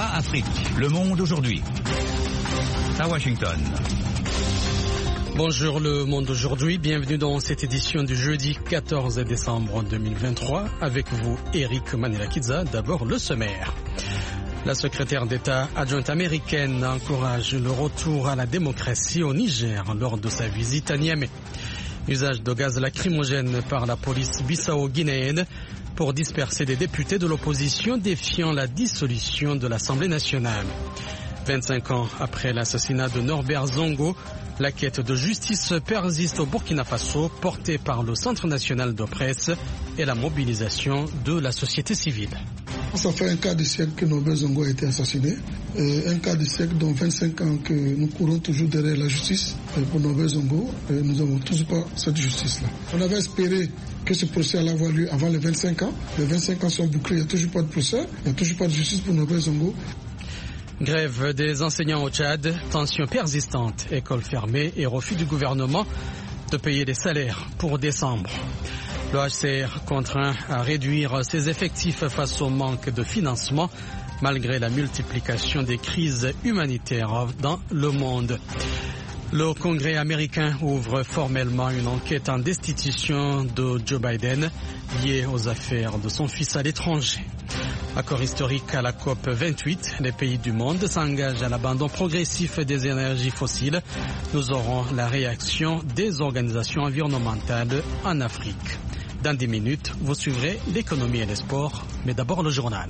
VOA Afrique. Le monde aujourd'hui. À Washington. Bonjour le monde aujourd'hui, bienvenue dans cette édition du jeudi 14 décembre 2023. Avec vous, Eric Manilakidza. D'abord le sommaire. La secrétaire d'État adjointe américaine encourage le retour à la démocratie au Niger lors de sa visite à Niamey. Usage de gaz lacrymogène par la police bissau-guinéenne pour disperser des députés de l'opposition défiant la dissolution de l'Assemblée nationale. 25 ans après l'assassinat de Norbert Zongo, la quête de justice persiste au Burkina Faso, portée par le Centre national de presse et la mobilisation de la société civile. Ça fait un quart de siècle que Norbert Zongo a été assassiné. Un quart de siècle, dont 25 ans que nous courons toujours derrière la justice pour Norbert Zongo. Nous n'avons toujours pas cette justice-là. On avait espéré que ce procès allait avoir lieu avant les 25 ans. Les 25 ans sont bouclés, il n'y a toujours pas de procès, il n'y a toujours pas de justice pour Norbert Zongo. Grève des enseignants au Tchad, tensions persistantes, écoles fermées et refus du gouvernement de payer les salaires pour décembre. Le HCR contraint à réduire ses effectifs face au manque de financement malgré la multiplication des crises humanitaires dans le monde. Le Congrès américain ouvre formellement une enquête en destitution de Joe Biden liée aux affaires de son fils à l'étranger. Accord historique à la COP 28, les pays du monde s'engagent à l'abandon progressif des énergies fossiles. Nous aurons la réaction des organisations environnementales en Afrique. Dans 10 minutes, vous suivrez l'économie et les sports, mais d'abord le journal.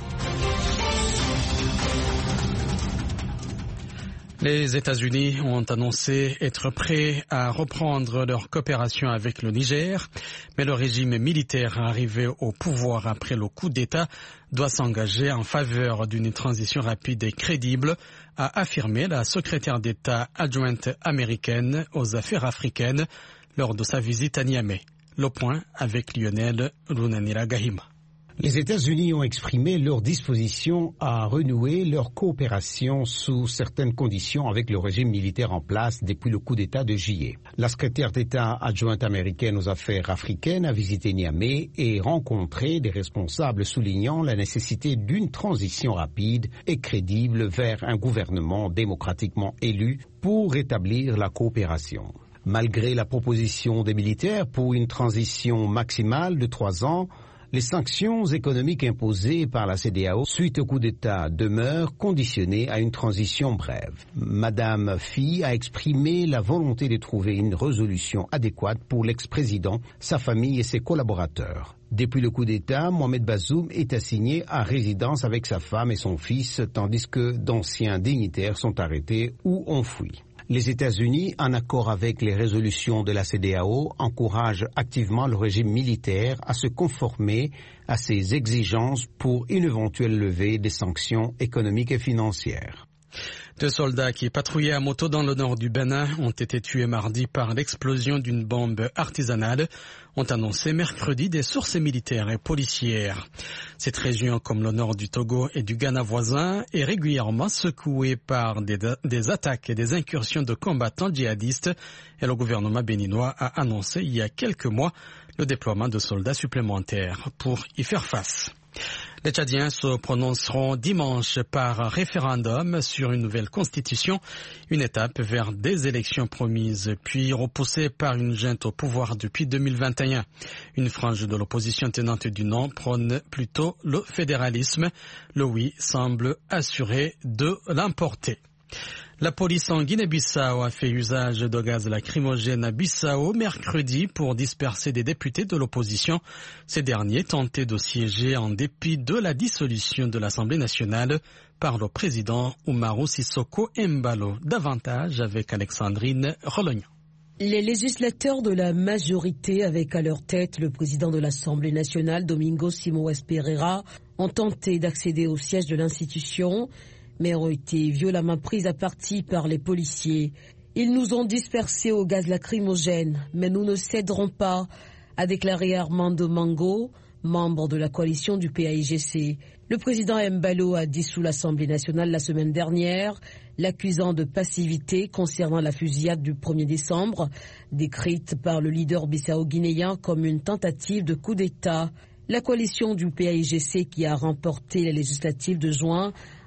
Les États-Unis ont annoncé être prêts à reprendre leur coopération avec le Niger, mais le régime militaire arrivé au pouvoir après le coup d'État doit s'engager en faveur d'une transition rapide et crédible, a affirmé la secrétaire d'État adjointe américaine aux affaires africaines lors de sa visite à Niamey. Le point avec Lionel Runanira Gahima. Les États-Unis ont exprimé leur disposition à renouer leur coopération sous certaines conditions avec le régime militaire en place depuis le coup d'État de juillet. La secrétaire d'État adjointe américaine aux affaires africaines a visité Niamey et rencontré des responsables soulignant la nécessité d'une transition rapide et crédible vers un gouvernement démocratiquement élu pour rétablir la coopération. Malgré la proposition des militaires pour une transition maximale de 3 ans, les sanctions économiques imposées par la CEDEAO suite au coup d'État demeurent conditionnées à une transition brève. Madame Fille a exprimé la volonté de trouver une résolution adéquate pour l'ex-président, sa famille et ses collaborateurs. Depuis le coup d'État, Mohamed Bazoum est assigné à résidence avec sa femme et son fils, tandis que d'anciens dignitaires sont arrêtés ou ont fui. Les États-Unis, en accord avec les résolutions de la CEDEAO, encouragent activement le régime militaire à se conformer à ses exigences pour une éventuelle levée des sanctions économiques et financières. 2 soldats qui patrouillaient à moto dans le nord du Bénin ont été tués mardi par l'explosion d'une bombe artisanale, ont annoncé mercredi des sources militaires et policières. Cette région, comme le nord du Togo et du Ghana voisin, est régulièrement secouée par des attaques et des incursions de combattants djihadistes et le gouvernement béninois a annoncé il y a quelques mois le déploiement de soldats supplémentaires pour y faire face. Les Tchadiens se prononceront dimanche par référendum sur une nouvelle constitution, une étape vers des élections promises puis repoussées par une junte au pouvoir depuis 2021. Une frange de l'opposition tenante du non prône plutôt le fédéralisme. Le oui semble assuré de l'emporter. La police en Guinée-Bissau a fait usage de gaz lacrymogène à Bissau mercredi pour disperser des députés de l'opposition. Ces derniers tentaient de siéger en dépit de la dissolution de l'Assemblée nationale par le président Umaru Sissoko Embalo. Davantage avec Alexandrine Rolognan. Les législateurs de la majorité, avec à leur tête le président de l'Assemblée nationale, Domingo Simoes Pereira, ont tenté d'accéder au siège de l'institution, mais ont été violemment prises à partie par les policiers. Ils nous ont dispersés au gaz lacrymogène, mais nous ne céderons pas, a déclaré Armando Mango, membre de la coalition du PAIGC. Le président Embalo a dissous l'Assemblée nationale la semaine dernière, l'accusant de passivité concernant la fusillade du 1er décembre, décrite par le leader bissau-guinéen comme une tentative de coup d'État. La coalition du PAIGC, qui a remporté les législatives de juin,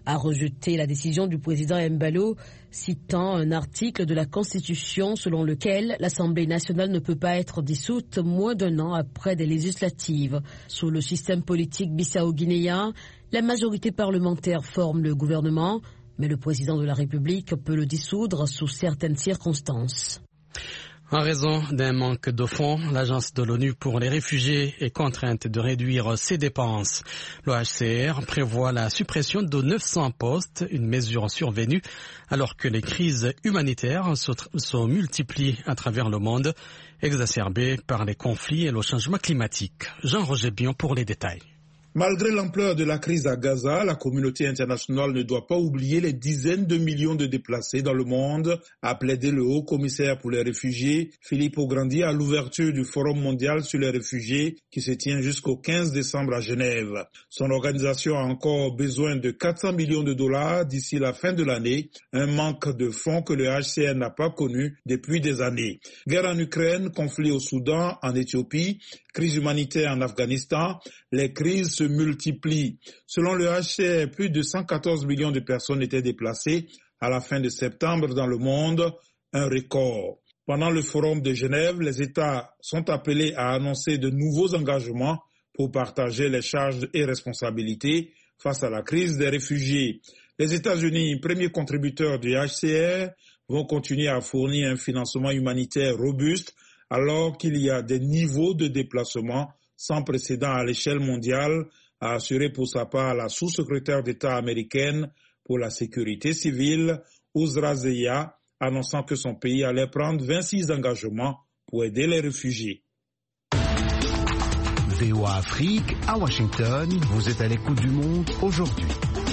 a rejeté la décision du président Embalo, citant un article de la Constitution selon lequel l'Assemblée nationale ne peut pas être dissoute moins d'un an après des législatives. Sous le système politique bissau-guinéen, la majorité parlementaire forme le gouvernement, mais le président de la République peut le dissoudre sous certaines circonstances. En raison d'un manque de fonds, l'Agence de l'ONU pour les réfugiés est contrainte de réduire ses dépenses. L'OHCR prévoit la suppression de 900 postes, une mesure survenue alors que les crises humanitaires se multiplient à travers le monde, exacerbées par les conflits et le changement climatique. Jean-Roger Bion pour les détails. Malgré l'ampleur de la crise à Gaza, la communauté internationale ne doit pas oublier les dizaines de millions de déplacés dans le monde, a plaidé le haut-commissaire pour les réfugiés, Filippo Grandi, à l'ouverture du Forum mondial sur les réfugiés qui se tient jusqu'au 15 décembre à Genève. Son organisation a encore besoin de 400 millions de dollars d'ici la fin de l'année, un manque de fonds que le HCR n'a pas connu depuis des années. Guerre en Ukraine, conflit au Soudan, en Éthiopie, crise humanitaire en Afghanistan, les crises se multiplient. Selon le HCR, plus de 114 millions de personnes étaient déplacées à la fin de septembre dans le monde, un record. Pendant le forum de Genève, les États sont appelés à annoncer de nouveaux engagements pour partager les charges et responsabilités face à la crise des réfugiés. Les États-Unis, premier contributeur du HCR, vont continuer à fournir un financement humanitaire robuste alors qu'il y a des niveaux de déplacement sans précédent à l'échelle mondiale, a assuré pour sa part la sous-secrétaire d'État américaine pour la sécurité civile, Uzra Zeya, annonçant que son pays allait prendre 26 engagements pour aider les réfugiés. VOA Afrique, à Washington, vous êtes à l'écoute du monde aujourd'hui.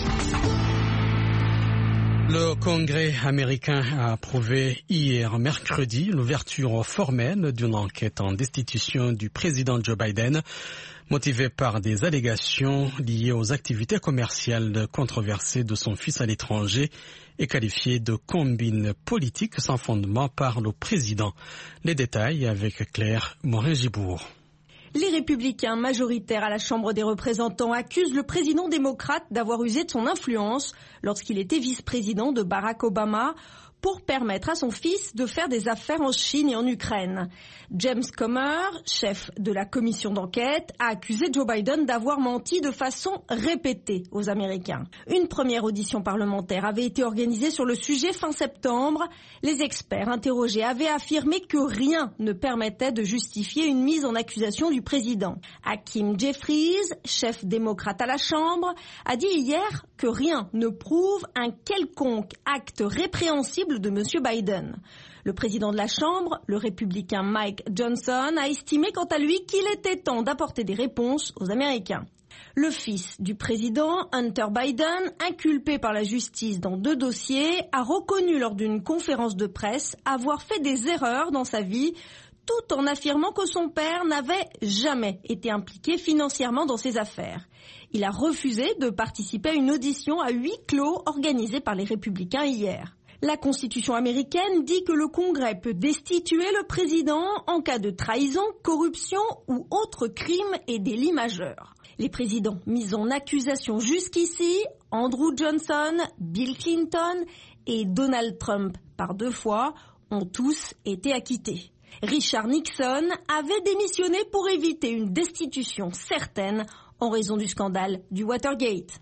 Le Congrès américain a approuvé hier mercredi l'ouverture formelle d'une enquête en destitution du président Joe Biden, motivée par des allégations liées aux activités commerciales controversées de son fils à l'étranger et qualifiées de combine politique sans fondement par le président. Les détails avec Claire Morin-Gibourg. Les républicains majoritaires à la Chambre des représentants accusent le président démocrate d'avoir usé de son influence lorsqu'il était vice-président de Barack Obama pour permettre à son fils de faire des affaires en Chine et en Ukraine. James Comer, chef de la commission d'enquête, a accusé Joe Biden d'avoir menti de façon répétée aux Américains. Une première audition parlementaire avait été organisée sur le sujet fin septembre. Les experts interrogés avaient affirmé que rien ne permettait de justifier une mise en accusation du président. Hakeem Jeffries, chef démocrate à la Chambre, a dit hier que rien ne prouve un quelconque acte répréhensible de M. Biden. Le président de la Chambre, le républicain Mike Johnson, a estimé quant à lui qu'il était temps d'apporter des réponses aux Américains. Le fils du président, Hunter Biden, inculpé par la justice dans 2 dossiers, a reconnu lors d'une conférence de presse avoir fait des erreurs dans sa vie, tout en affirmant que son père n'avait jamais été impliqué financièrement dans ses affaires. Il a refusé de participer à une audition à huis clos organisée par les républicains hier. La Constitution américaine dit que le Congrès peut destituer le président en cas de trahison, corruption ou autre crime et délit majeur. Les présidents mis en accusation jusqu'ici, Andrew Johnson, Bill Clinton et Donald Trump par 2 fois, ont tous été acquittés. Richard Nixon avait démissionné pour éviter une destitution certaine en raison du scandale du Watergate.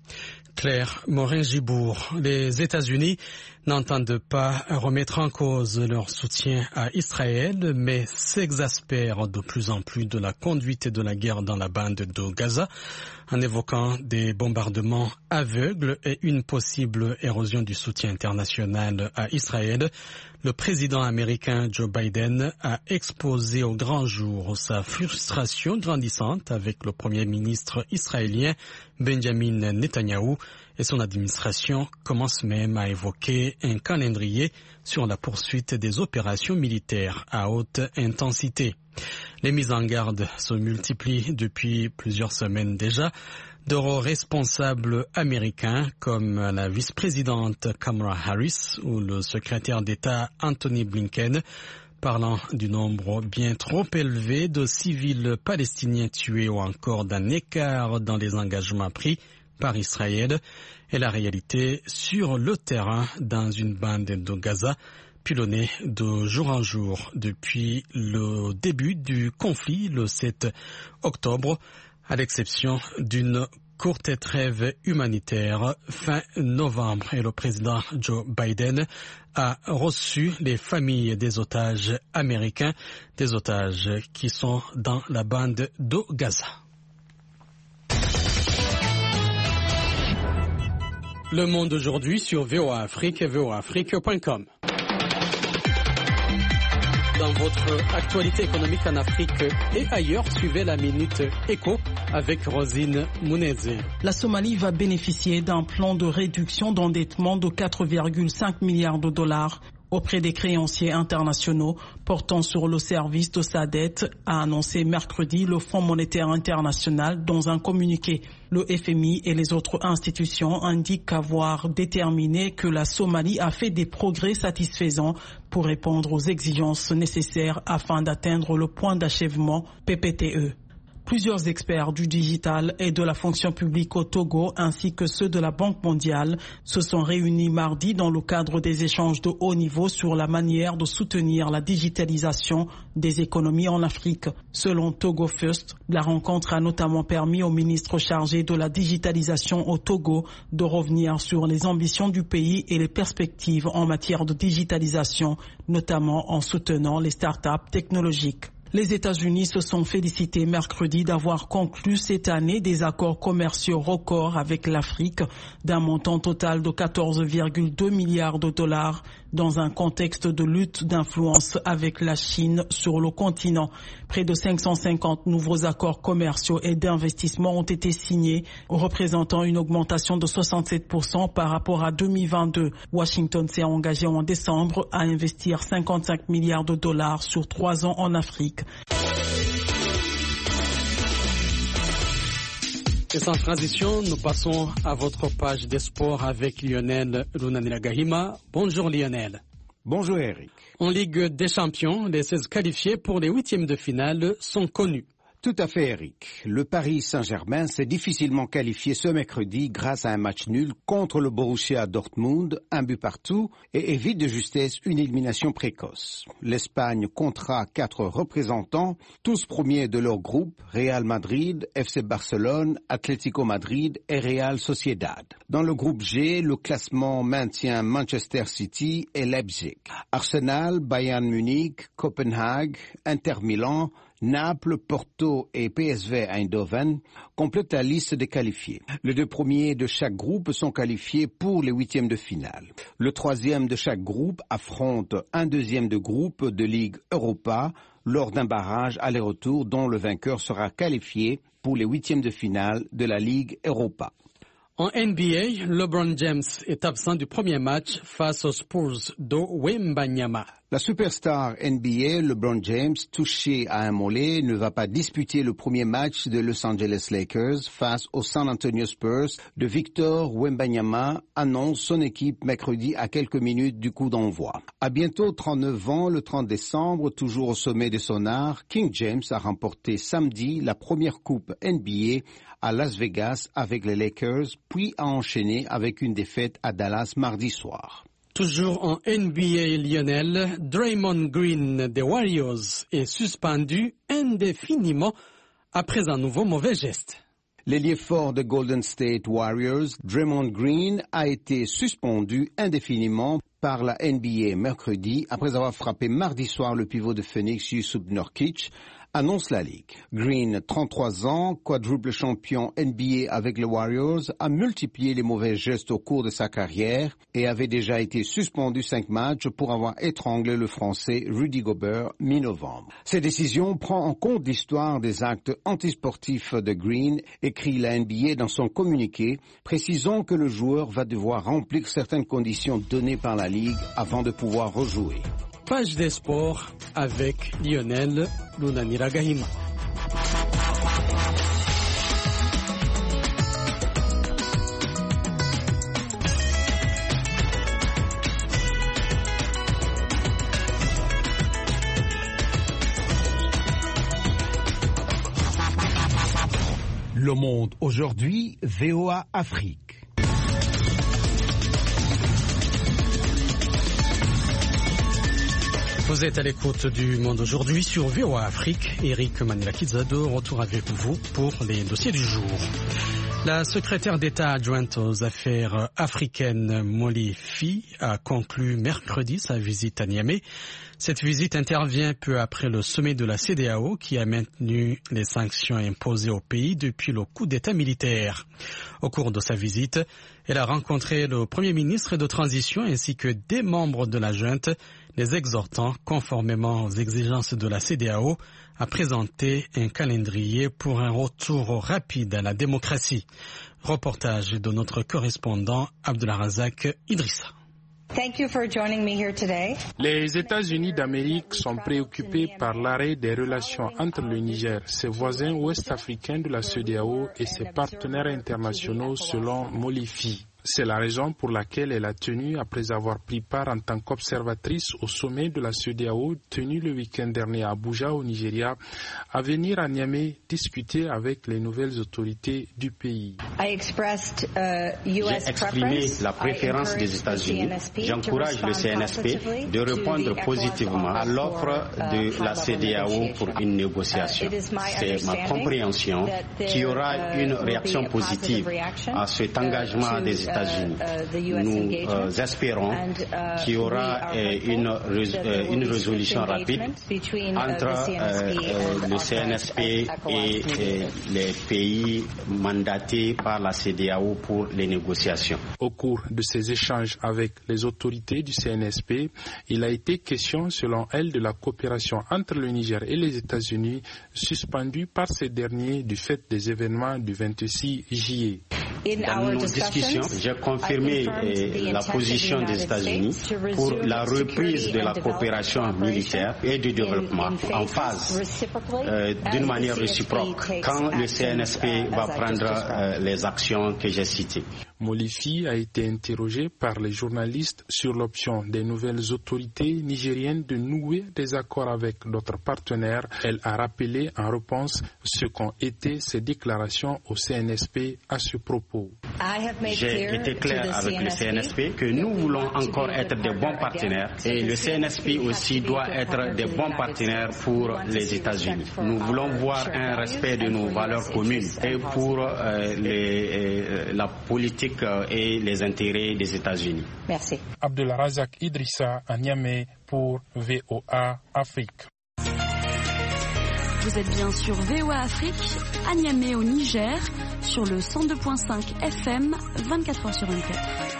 Claire Morin-Gibourg. Les États-Unis n'entendent pas remettre en cause leur soutien à Israël, mais s'exaspèrent de plus en plus de la conduite de la guerre dans la bande de Gaza, en évoquant des bombardements aveugles et une possible érosion du soutien international à Israël. Le président américain Joe Biden a exposé au grand jour sa frustration grandissante avec le premier ministre israélien Benjamin Netanyahou, et son administration commence même à évoquer un calendrier sur la poursuite des opérations militaires à haute intensité. Les mises en garde se multiplient depuis plusieurs semaines déjà. De responsables américains comme la vice-présidente Kamala Harris ou le secrétaire d'État Anthony Blinken, parlant du nombre bien trop élevé de civils palestiniens tués ou encore d'un écart dans les engagements pris par Israël et la réalité sur le terrain dans une bande de Gaza pilonnée de jour en jour depuis le début du conflit le 7 octobre, à l'exception d'une courte trêve humanitaire fin novembre. Et le président Joe Biden a reçu les familles des otages américains, des otages qui sont dans la bande de Gaza. Le monde aujourd'hui sur VOA Afrique et voaafrique.com. Dans votre actualité économique en Afrique et ailleurs, suivez la Minute Éco avec Rosine Mounezé. La Somalie va bénéficier d'un plan de réduction d'endettement de 4,5 milliards de dollars auprès des créanciers internationaux portant sur le service de sa dette, a annoncé mercredi le Fonds monétaire international dans un communiqué. Le FMI et les autres institutions indiquent avoir déterminé que la Somalie a fait des progrès satisfaisants pour répondre aux exigences nécessaires afin d'atteindre le point d'achèvement PPTE. Plusieurs experts du digital et de la fonction publique au Togo ainsi que ceux de la Banque mondiale se sont réunis mardi dans le cadre des échanges de haut niveau sur la manière de soutenir la digitalisation des économies en Afrique. Selon Togo First, la rencontre a notamment permis au ministre chargé de la digitalisation au Togo de revenir sur les ambitions du pays et les perspectives en matière de digitalisation, notamment en soutenant les startups technologiques. Les États-Unis se sont félicités mercredi d'avoir conclu cette année des accords commerciaux records avec l'Afrique d'un montant total de 14,2 milliards de dollars dans un contexte de lutte d'influence avec la Chine sur le continent. Près de 550 nouveaux accords commerciaux et d'investissement ont été signés, représentant une augmentation de 67% par rapport à 2022. Washington s'est engagé en décembre à investir 55 milliards de dollars sur 3 ans en Afrique. Et sans transition, nous passons à votre page des sports avec Lionel Runaniragahima. Bonjour Lionel. Bonjour Eric. En Ligue des Champions, les 16 qualifiés pour les huitièmes de finale sont connus. Tout à fait, Eric. Le Paris Saint-Germain s'est difficilement qualifié ce mercredi grâce à un match nul contre le Borussia Dortmund, 1 but partout, et évite de justesse une élimination précoce. L'Espagne comptera 4 représentants, tous premiers de leur groupe, Real Madrid, FC Barcelone, Atlético Madrid et Real Sociedad. Dans le groupe G, le classement maintient Manchester City et Leipzig. Arsenal, Bayern Munich, Copenhague, Inter Milan, Naples, Porto et PSV Eindhoven complètent la liste des qualifiés. Les 2 premiers de chaque groupe sont qualifiés pour les huitièmes de finale. Le 3e de chaque groupe affronte un 2e de groupe de Ligue Europa lors d'un barrage aller-retour dont le vainqueur sera qualifié pour les huitièmes de finale de la Ligue Europa. En NBA, LeBron James est absent du premier match face aux Spurs de Wembanyama. La superstar NBA, LeBron James, touché à un mollet, ne va pas disputer le premier match de Los Angeles Lakers face aux San Antonio Spurs de Victor Wembanyama, annonce son équipe mercredi à quelques minutes du coup d'envoi. À bientôt 39 ans, le 30 décembre, toujours au sommet de son art, King James a remporté samedi la première coupe NBA à Las Vegas avec les Lakers, puis a enchaîné avec une défaite à Dallas mardi soir. Toujours en NBA, Lionel, Draymond Green des Warriors est suspendu indéfiniment après un nouveau mauvais geste. L'ailier fort de Golden State Warriors, Draymond Green, a été suspendu indéfiniment par la NBA mercredi après avoir frappé mardi soir le pivot de Phoenix, Jusuf Nurkic, annonce la Ligue. Green, 33 ans, quadruple champion NBA avec les Warriors, a multiplié les mauvais gestes au cours de sa carrière et avait déjà été suspendu 5 matchs pour avoir étranglé le Français Rudy Gobert mi-novembre. Cette décision prend en compte l'histoire des actes antisportifs de Green, écrit la NBA dans son communiqué, précisant que le joueur va devoir remplir certaines conditions données par la Ligue avant de pouvoir rejouer. Page des sports avec Lionel Runaniragahima. Le Monde aujourd'hui, VOA Afrique. Vous êtes à l'écoute du Monde aujourd'hui sur VOA Afrique. Eric Manila-Kizado, retour avec vous pour les dossiers du jour. La secrétaire d'État adjointe aux affaires africaines Molly Fee a conclu mercredi sa visite à Niamey. Cette visite intervient peu après le sommet de la CEDEAO qui a maintenu les sanctions imposées au pays depuis le coup d'État militaire. Au cours de sa visite, elle a rencontré le Premier ministre de transition ainsi que des membres de la junte, les exhortant, conformément aux exigences de la CEDEAO, à présenter un calendrier pour un retour rapide à la démocratie. Reportage de notre correspondant Abdelrazak Idrissa. Les États-Unis d'Amérique sont préoccupés par l'arrêt des relations entre le Niger, ses voisins ouest-africains de la CEDEAO et ses partenaires internationaux selon Molly Fee. C'est la raison pour laquelle elle a tenu, après avoir pris part en tant qu'observatrice au sommet de la CEDEAO tenu le week-end dernier à Abuja au Nigeria, à venir à Niamey discuter avec les nouvelles autorités du pays. J'ai exprimé la préférence des États-Unis. J'encourage le CNSP de répondre positivement à l'offre de la CEDEAO pour une négociation. C'est ma compréhension qu'il y aura une réaction positive à cet engagement des États-Unis. Nous espérons qu'il y aura une résolution rapide entre le CNSP et les pays mandatés par la CEDEAO pour les négociations. Au cours de ces échanges avec les autorités du CNSP, il a été question, selon elle, de la coopération entre le Niger et les États-Unis, suspendue par ces derniers du fait des événements du 26 juillet. Dans nos discussions, j'ai confirmé la position des États-Unis pour la reprise de la coopération militaire et du développement en phase, d'une manière réciproque, quand le CNSP va prendre les actions que j'ai citées. Molly Fee a été interrogée par les journalistes sur l'option des nouvelles autorités nigériennes de nouer des accords avec d'autres partenaires. Elle a rappelé en réponse ce qu'ont été ses déclarations au CNSP à ce propos. J'ai été clair avec le CNSP que nous voulons encore être des bons partenaires et le CNSP aussi doit être des bons partenaires pour les États-Unis. Nous voulons voir un respect de nos valeurs communes et pour la politique et les intérêts des États-Unis. Merci. Abdelrazak Idrissa à Niamey pour VOA Afrique. Vous êtes bien sur VOA Afrique, à Niamey au Niger, sur le 102.5 FM, 24h sur 24.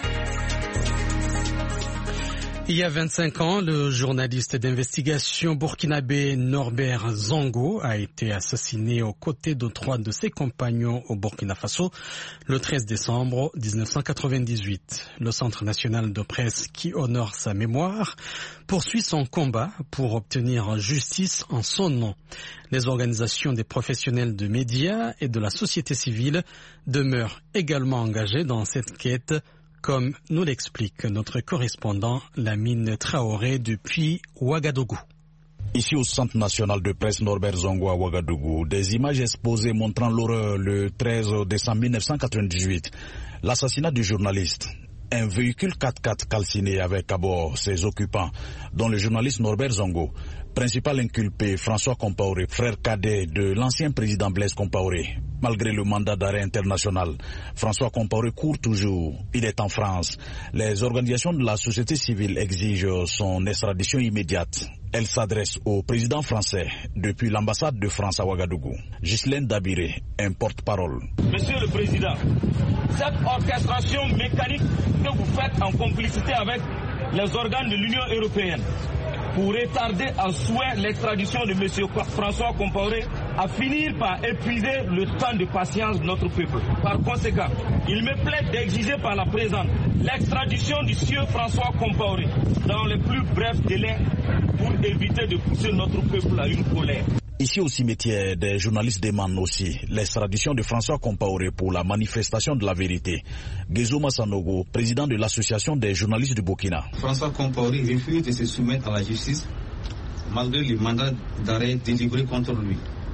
Il y a 25 ans, le journaliste d'investigation burkinabé Norbert Zongo a été assassiné aux côtés de 3 de ses compagnons au Burkina Faso le 13 décembre 1998. Le Centre national de presse qui honore sa mémoire poursuit son combat pour obtenir justice en son nom. Les organisations des professionnels de médias et de la société civile demeurent également engagées dans cette quête, comme nous l'explique notre correspondant Lamine Traoré depuis Ouagadougou. Ici au Centre national de presse Norbert Zongo à Ouagadougou, des images exposées montrant l'horreur le 13 décembre 1998, l'assassinat du journaliste. Un véhicule 4x4 calciné avec à bord ses occupants, dont le journaliste Norbert Zongo, principal inculpé François Compaoré, frère cadet de l'ancien président Blaise Compaoré. Malgré le mandat d'arrêt international, François Compaoré court toujours. Il est en France. Les organisations de la société civile exigent son extradition immédiate. Elle s'adresse au président français depuis l'ambassade de France à Ouagadougou. Ghislaine Dabiré, un porte-parole. Monsieur le Président, cette orchestration mécanique que vous faites en complicité avec les organes de l'Union européenne pour retarder à souhait l'extradition de M. François Compaoré à finir par épuiser le temps de patience de notre peuple. Par conséquent, il me plaît d'exiger par la présente l'extradition du sieur François Compaoré dans les plus brefs délais pour éviter de pousser notre peuple à une colère. Ici au cimetière, des journalistes demandent aussi l'extradition de François Compaoré pour la manifestation de la vérité. Gezoma Sanogo, président de l'association des journalistes du Burkina. François Compaoré refuse de se soumettre à la justice malgré le mandat d'arrêt délivré contre lui.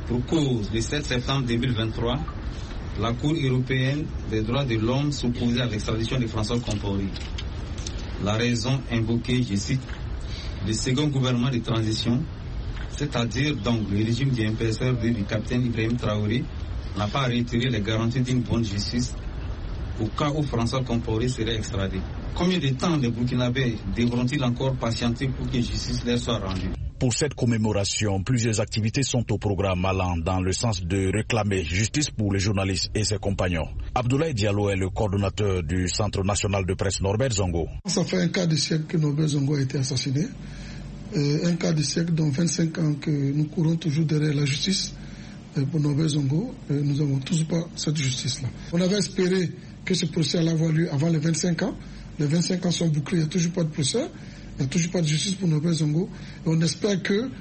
Pour cause, le 7 septembre 2023, la Cour européenne des droits de l'homme s'opposait à l'extradition de François Compaoré. La raison invoquée, je cite, le second gouvernement de transition, c'est-à-dire donc le régime du MPSR du capitaine Ibrahim Traoré, n'a pas retiré les garanties d'une bonne justice au cas où François Compaoré serait extradé. Combien de temps les Burkinabés devront-ils encore patienter pour que justice leur soit rendue? Pour cette commémoration, plusieurs activités sont au programme allant dans le sens de réclamer justice pour les journalistes et ses compagnons. Abdoulaye Diallo est le coordonnateur du Centre national de presse Norbert Zongo. Ça fait un quart de siècle que Norbert Zongo a été assassiné. Un quart de siècle, dont 25 ans que nous courons toujours derrière la justice pour Norbert Zongo. Nous n'avons toujours pas cette justice-là. On avait espéré que ce procès allait avoir lieu avant les 25 ans. Les 25 ans sont bouclés, il n'y a toujours pas de procès. Il n'y a toujours pas de justice pour Norbert Zongo. Et on espère que,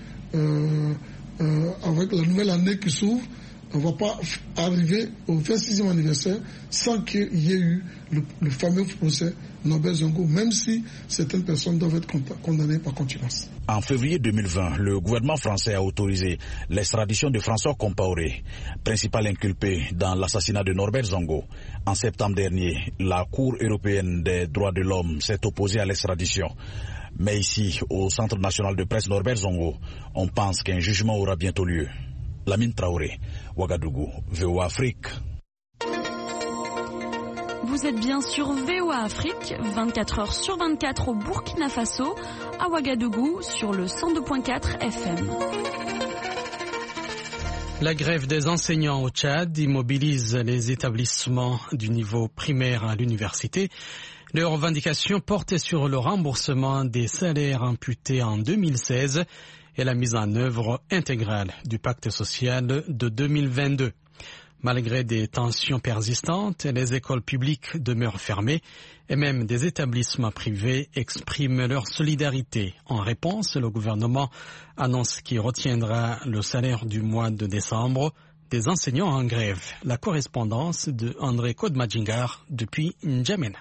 avec la nouvelle année qui s'ouvre, on ne va pas arriver au 26e anniversaire sans qu'il y ait eu le fameux procès Norbert Zongo, même si certaines personnes doivent être condamnées par contumace. En février 2020, le gouvernement français a autorisé l'extradition de François Compaoré, principal inculpé dans l'assassinat de Norbert Zongo. En septembre dernier, la Cour européenne des droits de l'homme s'est opposée à l'extradition. Mais ici, au Centre national de presse Norbert Zongo, on pense qu'un jugement aura bientôt lieu. Lamine Traoré, Ouagadougou, VOA Afrique. Vous êtes bien sur VOA Afrique, 24 heures sur 24 au Burkina Faso, à Ouagadougou sur le 102.4 FM. La grève des enseignants au Tchad immobilise les établissements du niveau primaire à l'université. Leurs revendications portaient sur le remboursement des salaires imputés en 2016 et la mise en œuvre intégrale du pacte social de 2022. Malgré des tensions persistantes, les écoles publiques demeurent fermées et même des établissements privés expriment leur solidarité. En réponse, le gouvernement annonce qu'il retiendra le salaire du mois de décembre des enseignants en grève. La correspondance de André Kodmadjingar depuis N'Djamena.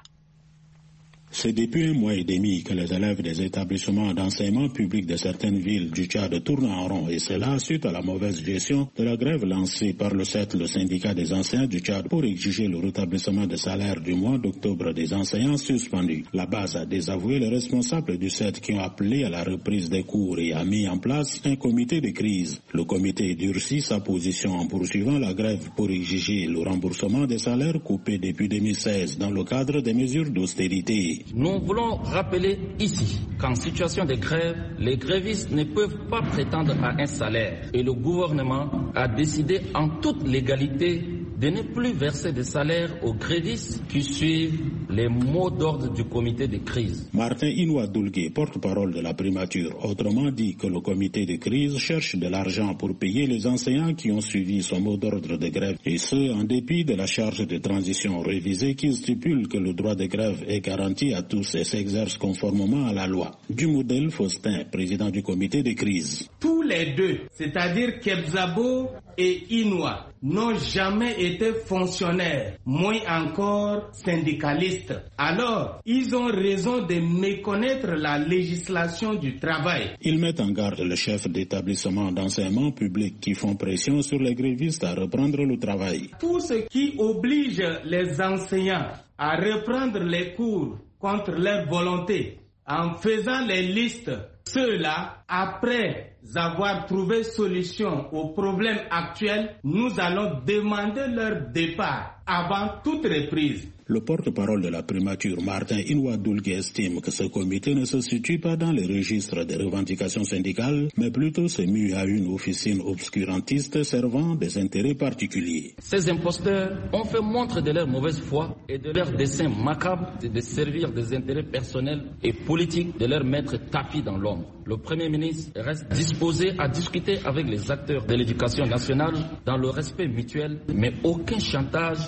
C'est depuis un mois et demi que les élèves des établissements d'enseignement public de certaines villes du Tchad tournent en rond, et cela suite à la mauvaise gestion de la grève lancée par le CET, le syndicat des enseignants du Tchad, pour exiger le rétablissement des salaires du mois d'octobre des enseignants suspendus. La base a désavoué les responsables du CET qui ont appelé à la reprise des cours et a mis en place un comité de crise. Le comité durcit sa position en poursuivant la grève pour exiger le remboursement des salaires coupés depuis 2016 dans le cadre des mesures d'austérité. Nous voulons rappeler ici qu'en situation de grève, les grévistes ne peuvent pas prétendre à un salaire et le gouvernement a décidé en toute légalité de ne plus verser de salaire aux grévistes qui suivent les mots d'ordre du comité de crise. Martin Inouadoulgué, porte-parole de la primature, autrement dit que le comité de crise cherche de l'argent pour payer les enseignants qui ont suivi son mot d'ordre de grève, et ce en dépit de la charge de transition révisée qui stipule que le droit de grève est garanti à tous et s'exerce conformément à la loi. Dumodel Faustin, président du comité de crise. Tous les deux, c'est-à-dire Kebzabo et Inoua, n'ont jamais été fonctionnaires, moins encore syndicalistes. Alors, ils ont raison de méconnaître la législation du travail. Ils mettent en garde le chef d'établissement d'enseignement public qui font pression sur les grévistes à reprendre le travail. Tout ce qui oblige les enseignants à reprendre les cours contre leur volonté, en faisant les listes, ceux-là, après avoir trouvé solution aux problèmes actuels, nous allons demander leur départ avant toute reprise. Le porte-parole de la primature, Martin Inouadoulgué, estime que ce comité ne se situe pas dans les registres des revendications syndicales, mais plutôt se mue à une officine obscurantiste servant des intérêts particuliers. Ces imposteurs ont fait montre de leur mauvaise foi et de leur dessein macabre de servir des intérêts personnels et politiques de leur mettre tapis dans l'ombre. Le Premier ministre reste disposé à discuter avec les acteurs de l'éducation nationale dans le respect mutuel, mais aucun chantage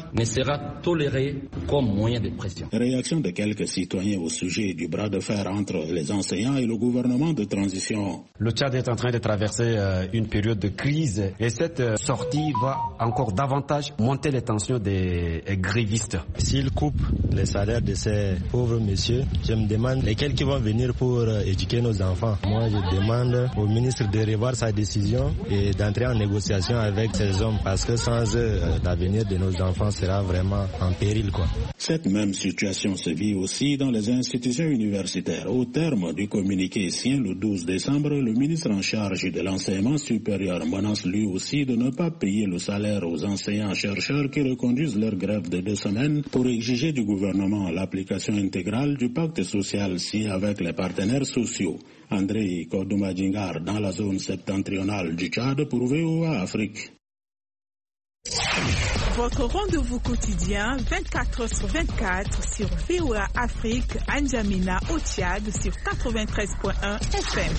ne sera toléré comme moyen de pression. Réaction de quelques citoyens au sujet du bras de fer entre les enseignants et le gouvernement de transition. Le Tchad est en train de traverser une période de crise et cette sortie va encore davantage monter les tensions des grévistes. S'ils coupent les salaires de ces pauvres messieurs, je me demande lesquels qui vont venir pour éduquer nos enfants. Moi, je demande au ministre de revoir sa décision et d'entrer en négociation avec ces hommes parce que sans eux, l'avenir de nos enfants sera vraiment en péril, quoi. Cette même situation se vit aussi dans les institutions universitaires. Au terme du communiqué signé le 12 décembre, le ministre en charge de l'enseignement supérieur menace lui aussi de ne pas payer le salaire aux enseignants-chercheurs qui reconduisent leur grève de 2 semaines pour exiger du gouvernement l'application intégrale du pacte social signé avec les partenaires sociaux. André Kodoumadjingar dans la zone septentrionale du Tchad pour VOA Afrique. Votre rendez-vous quotidien 24h/24 sur VOA Afrique, N'Djamena au Tchad sur 93.1 FM.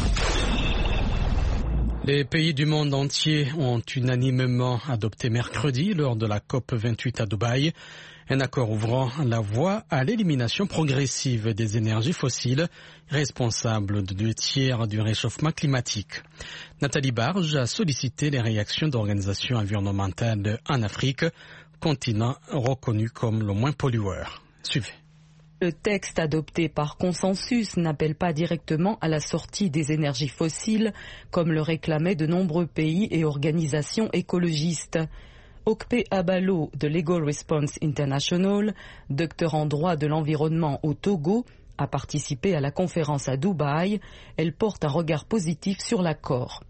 Les pays du monde entier ont unanimement adopté mercredi lors de la COP28 à Dubaï un accord ouvrant la voie à l'élimination progressive des énergies fossiles responsables de 2/3 du réchauffement climatique. Nathalie Barge a sollicité les réactions d'organisations environnementales en Afrique, continent reconnu comme le moins pollueur. Suivez. Le texte adopté par consensus n'appelle pas directement à la sortie des énergies fossiles, comme le réclamaient de nombreux pays et organisations écologistes. Okpe Abalo de Legal Response International, docteur en droit de l'environnement au Togo, a participé à la conférence à Dubaï. Elle porte un regard positif sur l'accord.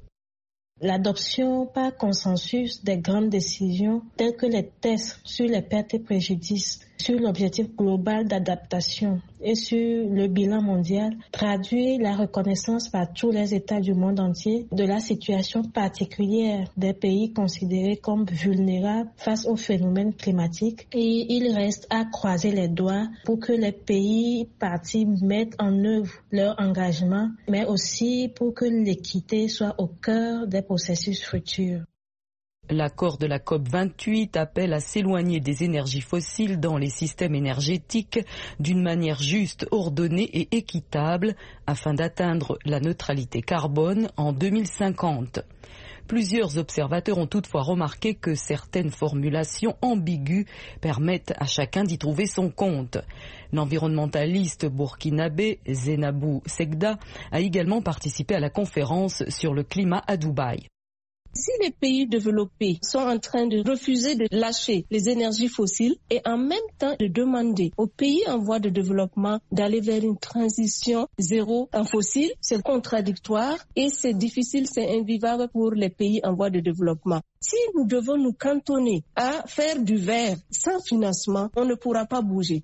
L'adoption par consensus des grandes décisions telles que les tests sur les pertes et préjudices, sur l'objectif global d'adaptation et sur le bilan mondial traduit la reconnaissance par tous les États du monde entier de la situation particulière des pays considérés comme vulnérables face aux phénomènes climatiques. Et il reste à croiser les doigts pour que les pays parties mettent en œuvre leur engagement, mais aussi pour que l'équité soit au cœur des processus futurs. L'accord de la COP28 appelle à s'éloigner des énergies fossiles dans les systèmes énergétiques d'une manière juste, ordonnée et équitable afin d'atteindre la neutralité carbone en 2050. Plusieurs observateurs ont toutefois remarqué que certaines formulations ambiguës permettent à chacun d'y trouver son compte. L'environnementaliste burkinabé Zenabou Segda a également participé à la conférence sur le climat à Dubaï. Si les pays développés sont en train de refuser de lâcher les énergies fossiles et en même temps de demander aux pays en voie de développement d'aller vers une transition zéro en fossiles, c'est contradictoire et c'est difficile, c'est invivable pour les pays en voie de développement. Si nous devons nous cantonner à faire du vert sans financement, on ne pourra pas bouger.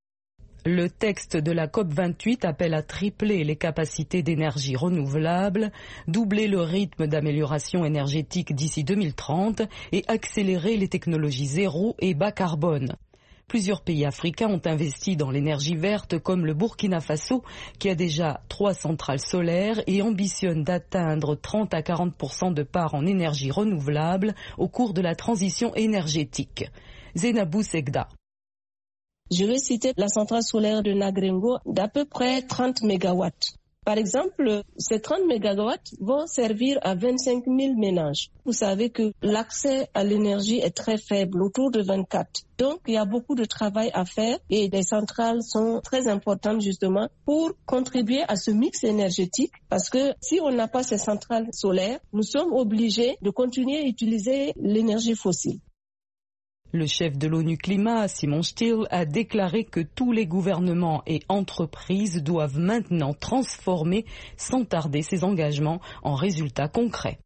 Le texte de la COP28 appelle à tripler les capacités d'énergie renouvelable, doubler le rythme d'amélioration énergétique d'ici 2030 et accélérer les technologies zéro et bas carbone. Plusieurs pays africains ont investi dans l'énergie verte comme le Burkina Faso qui a déjà 3 centrales solaires et ambitionne d'atteindre 30 à 40% de part en énergie renouvelable au cours de la transition énergétique. Zenabou Segda. Je vais citer la centrale solaire de Nagrengo d'à peu près 30 mégawatts. Par exemple, ces 30 mégawatts vont servir à 25 000 ménages. Vous savez que l'accès à l'énergie est très faible, autour de 24. Donc, il y a beaucoup de travail à faire et les centrales sont très importantes justement pour contribuer à ce mix énergétique parce que si on n'a pas ces centrales solaires, nous sommes obligés de continuer à utiliser l'énergie fossile. Le chef de l'ONU Climat, Simon Still, a déclaré que tous les gouvernements et entreprises doivent maintenant transformer sans tarder ces engagements en résultats concrets.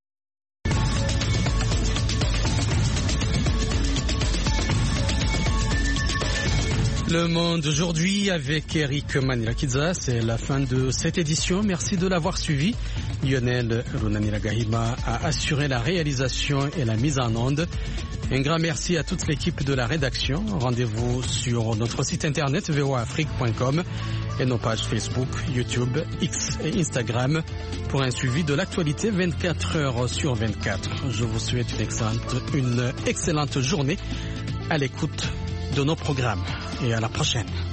Le Monde aujourd'hui avec Eric Manilakidza, c'est la fin de cette édition. Merci de l'avoir suivi. Lionel Runaniragahima a assuré la réalisation et la mise en onde. Un grand merci à toute l'équipe de la rédaction. Rendez-vous sur notre site internet voaafrique.com et nos pages Facebook, YouTube, X et Instagram pour un suivi de l'actualité 24 heures sur 24. Je vous souhaite une excellente journée à l'écoute de nos programmes et à la prochaine.